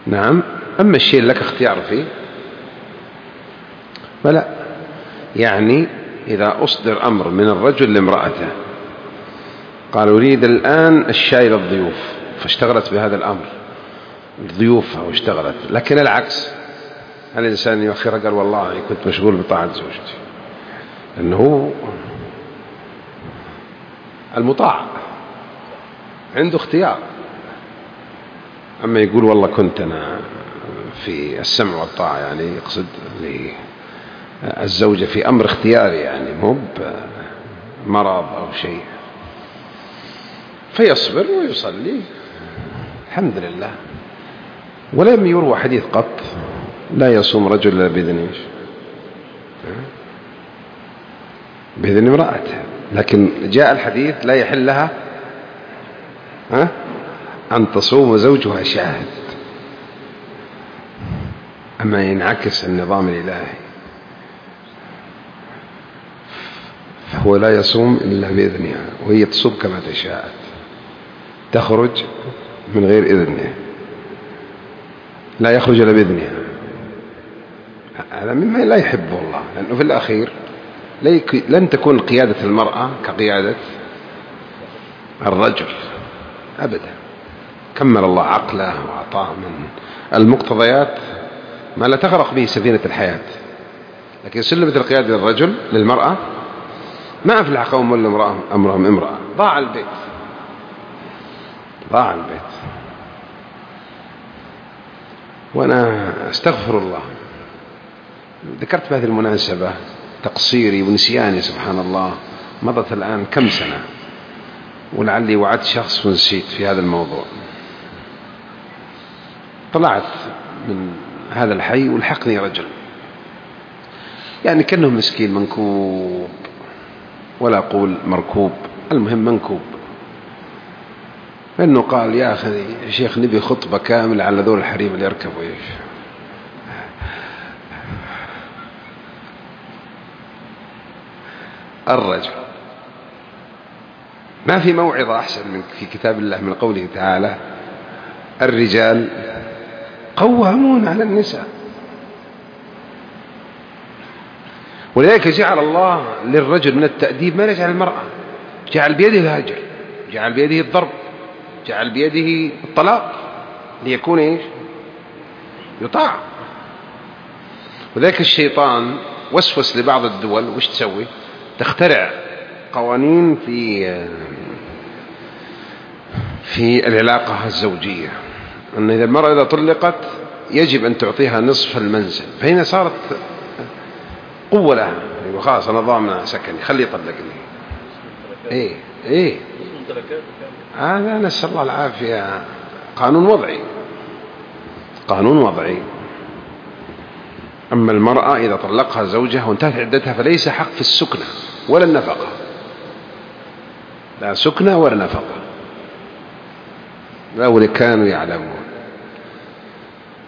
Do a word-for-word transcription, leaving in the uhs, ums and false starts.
نعم. أما الشيء لك اختيار فيه فلا. يعني إذا أصدر أمر من الرجل لامرأته قال أريد الآن الشاي للضيوف فاشتغلت بهذا الأمر ضيوفها واشتغلت، لكن العكس الإنسان يؤخر قال والله كنت مشغول بطاعة زوجتي، أنه المطاع عنده اختيار. أما يقول والله كنت أنا في السمع والطاعة، يعني يقصد الزوجة في أمر اختياري، يعني مو بمرض أو شيء، فيصبر ويصلي الحمد لله. ولم يروى حديث قط لا يصوم رجل إلا بإذن بإذن امرأته، لكن جاء الحديث لا يحل لها أن تصوم زوجها شاهد. أما ينعكس النظام الإلهي فهو لا يصوم إلا بإذنها، وهي تصوم كما تشاء، تخرج من غير إذنه، لا يخرج إلا بإذنها. هذا مما لا يحبه الله، لأنه في الأخير لن تكون قيادة المرأة كقيادة الرجل أبدا. كمل الله عقله وأعطاه من المقتضيات ما لا تغرق به سفينة الحياة، لكن سلمت القيادة للرجل للمرأة ما أفلح قوم ولا امرأة أمرهم امرأة، ضاع البيت ضاع البيت. وأنا أستغفر الله، ذكرت بهذه المناسبة تقصيري ونسياني سبحان الله، مضت الآن كم سنة ولعلي وعدت شخص ونسيت في هذا الموضوع. طلعت من هذا الحي والحقني رجل، يعني كأنه مسكين منكوب، ولا أقول مركوب، المهم منكوب، فإنه قال يا أخي يا شيخ نبي خطبة كاملة على ذول الحريم اللي يركبوا إيش. الرجل ما في موعظة أحسن من في كتاب الله من قوله تعالى الرجال قوامون على النساء. ولذلك جعل الله للرجل من التأديب ما يجعل المرأة، جعل بيده الهجر، جعل بيده الضرب، جعل بيده الطلاق ليكون إيش يطاع. وذلك الشيطان وسوس لبعض الدول وش تسوي؟ تخترع قوانين في في العلاقة الزوجية، أن إذا المرأة إذا طلقت يجب أن تعطيها نصف المنزل، فهنا صارت قوة لها، خلاص أنا ضامن سكني خلي يطلقني. إيه إيه هذا نسأل الله العافية، قانون وضعي قانون وضعي. أما المرأة إذا طلقها زوجها وانتهت عدتها فليس حق في السكنة ولا النفقة، لا سكنة ولا نفقة، لو كانوا يعلمون.